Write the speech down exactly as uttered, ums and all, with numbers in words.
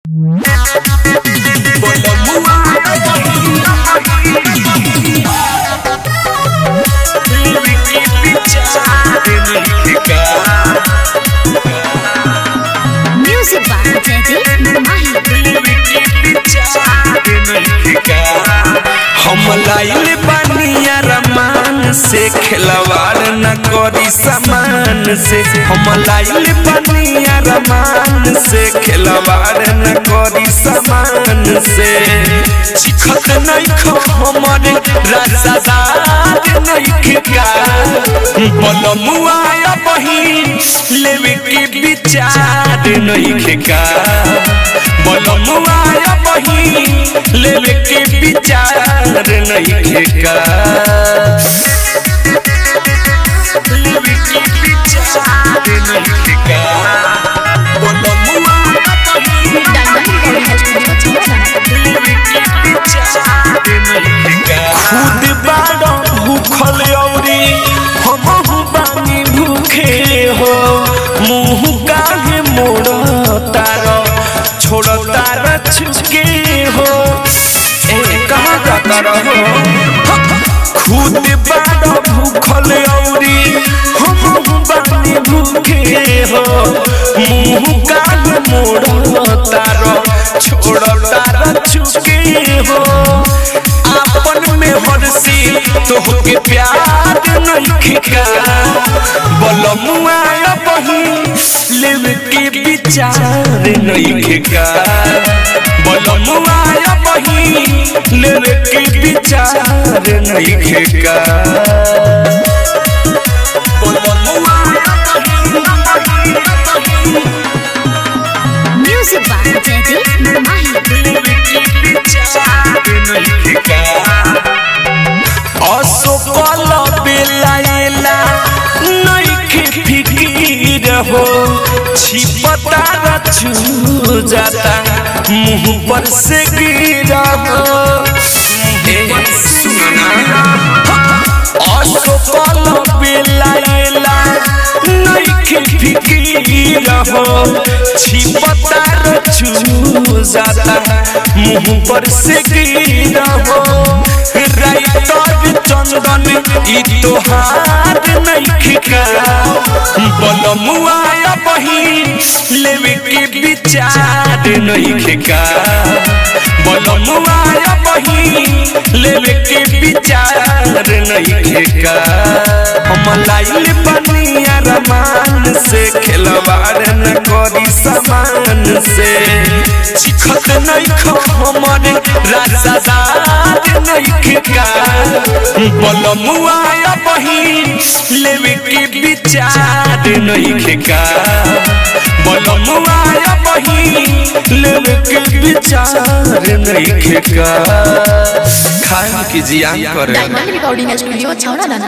हम लाइल बनिया रमान से खिलवाड़ न करी सामान से। हम लाइल बनिया रमान से खिलवाड़ न करी सामान से। चिखत नहीं खो हमारे राजादार नहीं खिका बलमुआ बहिन लेवे के विचार नहीं खिका बलमुआ बहिन लेवे के विचार नहीं खिका लेवे के विचार नहीं खिका बलमुआ बहिन लेवे के विचार नहीं खिका। खुद बाड़ा भूखल औरी हमहु बानी भूखे हो मुँह काहे मोड़ तारा छोड़ तारा छुके हो ए कहाँ जाता रहो। खुद बाड़ा भूखल औरी हमहु बानी भूखे हो मुँह काहे मोड़ तारा छोड़ तारा छुके हो। आपन में हरसी तोहके प्यार नहीं खिका बलमुआ बहिन लेवे के विचार नहीं खिका बलमुआ बहिन लेवे के विचार नहीं खिका बलमुआ म्यूजिक बाय जयदीप माही लेवे के विचार नहीं खिका। असोकल बेलायला नहीं फिकीर हो छिपता रचू जाता मुँह पर से गिरा हो असोकल बेलायला नहीं फिकीर हो छिपता रचू जाता मुँह पर से गिरा हो। राइटर चंदन ई तोहार नहीं खिका बलमुआ बहिन लेवे के विचार नहीं खिका बलमुआ बहिन लेवे के विचार नहीं खिका। हम लाइल बनिया रमान से खिलवाड़ न करी सामान से। चिखत नहीं खो हमारे राजादार नहीं खिका बलमुआ बहिन लेवे के विचार नहीं खिका बलमुआ बहिन लेवे के विचार नहीं खिका। खाए की जियान करे डायमंड रिकॉर्डिंग स्टूडियो छौड़ा दाना।